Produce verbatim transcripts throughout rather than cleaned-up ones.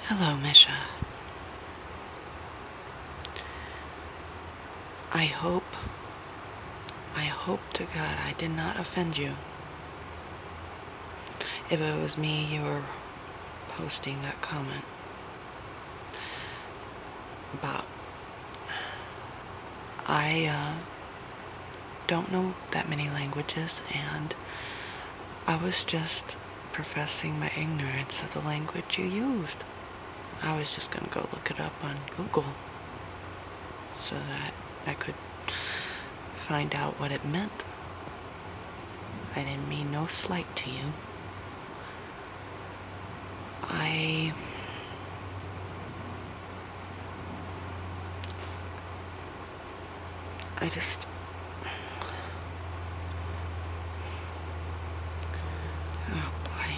Hello, Misha. I hope, I hope to God I did not offend you. If it was me you were posting that comment about, I uh, don't know that many languages, and I was just professing my ignorance of the language you used. I was just gonna go look it up on Google so that I could find out what it meant. I didn't mean no slight to you. I... I just... Oh boy.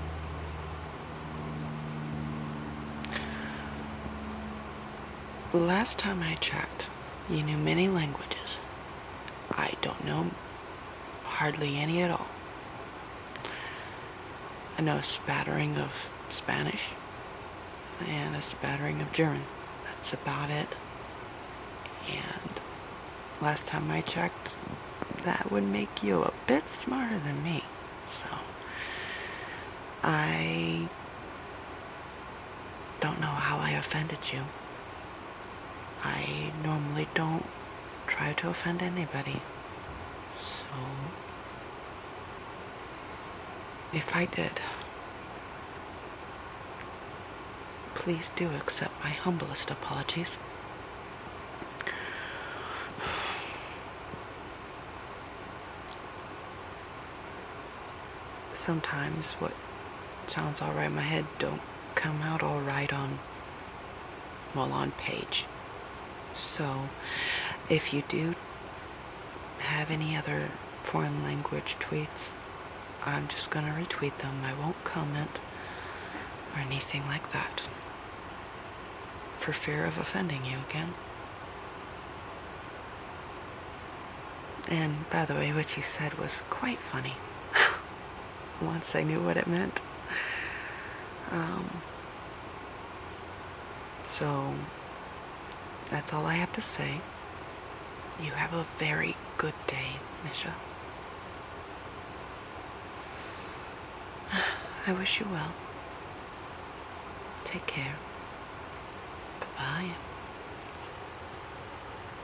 Last time I checked, you knew many languages. I don't know hardly any at all. I know a spattering of Spanish and a spattering of German. That's about it. And last time I checked, that would make you a bit smarter than me. So, I don't know how I offended you. I normally don't try to offend anybody. So, if I did, please do accept my humblest apologies. Sometimes what sounds alright in my head don't come out alright on, well, on page. So, if you do have any other foreign language tweets, I'm just gonna retweet them. I won't comment or anything like that, for fear of offending you again. And by the way, what you said was quite funny. Once I knew what it meant. Um, so, that's all I have to say. You have a very good day, Misha. I wish you well. Take care. Bye-bye.